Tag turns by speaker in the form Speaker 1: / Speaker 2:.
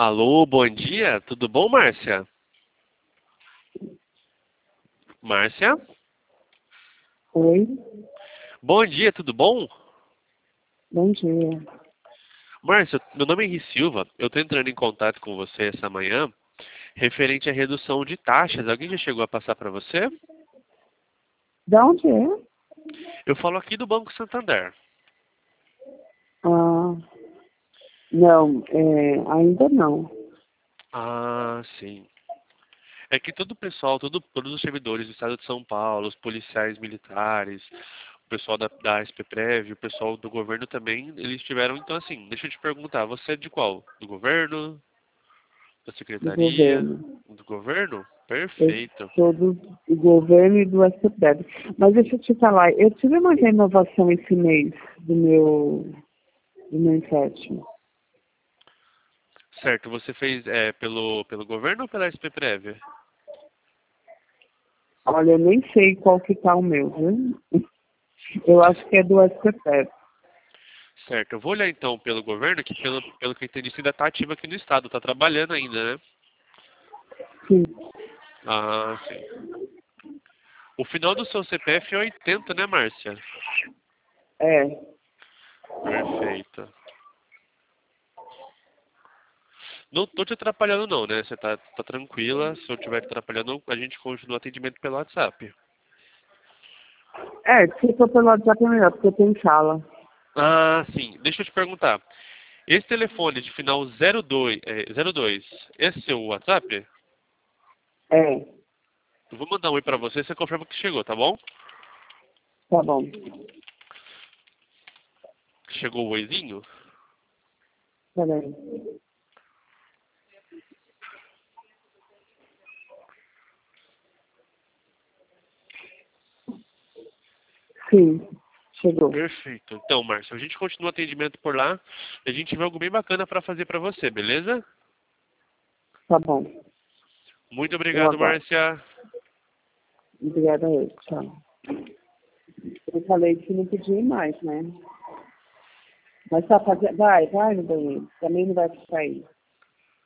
Speaker 1: Alô, bom dia, tudo bom, Márcia? Márcia?
Speaker 2: Oi,
Speaker 1: Bom dia, tudo bom?
Speaker 2: bom dia.
Speaker 1: Márcia, meu nome é Henri Silva, eu estou entrando em contato com você essa manhã, referente à redução de taxas. Alguém já chegou a passar para você?
Speaker 2: Da onde é?
Speaker 1: Eu falo aqui do Banco Santander.
Speaker 2: Ah, não, ainda não.
Speaker 1: Ah, sim. É que todo o pessoal, todos os servidores do Estado de São Paulo, os policiais militares, o pessoal da SPPrev, o pessoal do governo também, eles tiveram, então assim, deixa eu te perguntar, você é de qual? Do governo? Da
Speaker 2: Do
Speaker 1: secretaria?
Speaker 2: governo.
Speaker 1: Do governo?
Speaker 2: Eu
Speaker 1: Perfeito.
Speaker 2: sou do governo e do SPDEB. Mas deixa eu te falar, eu tive uma renovação esse mês do meu empréstimo.
Speaker 1: Certo, você fez pelo governo ou pela SPPrev?
Speaker 2: Olha, eu nem sei qual que tá o meu, viu? Eu acho que é do SPDEB.
Speaker 1: Certo, eu vou olhar então pelo governo, que pelo que eu entendi, você ainda está ativo aqui no estado, está trabalhando ainda, né?
Speaker 2: Sim,
Speaker 1: Ah, sim. O final do seu CPF é 80, né, Márcia?
Speaker 2: é,
Speaker 1: Perfeito. Não tô te atrapalhando não, né? Você tá tranquila. Se eu estiver te atrapalhando, a gente continua o atendimento pelo WhatsApp.
Speaker 2: se for pelo WhatsApp é melhor, porque eu tenho sala.
Speaker 1: Ah, sim. Deixa eu te perguntar. Esse telefone de final 02, esse é seu WhatsApp?
Speaker 2: É,
Speaker 1: Eu vou mandar um oi pra você, você confirma que chegou, tá bom?
Speaker 2: tá bom.
Speaker 1: Chegou o oizinho?
Speaker 2: Peraí. Sim, chegou.
Speaker 1: Perfeito. Então, Márcio, a gente continua o atendimento por lá e a gente vê algo bem bacana pra fazer pra você, beleza?
Speaker 2: Tá bom.
Speaker 1: Muito
Speaker 2: Eu
Speaker 1: obrigado,
Speaker 2: aguardo.
Speaker 1: Márcia.
Speaker 2: Obrigada a ele. Tchau. Eu falei que não podia ir mais, né? Mas tá fazendo. Vai no banheiro. Também não vai sair.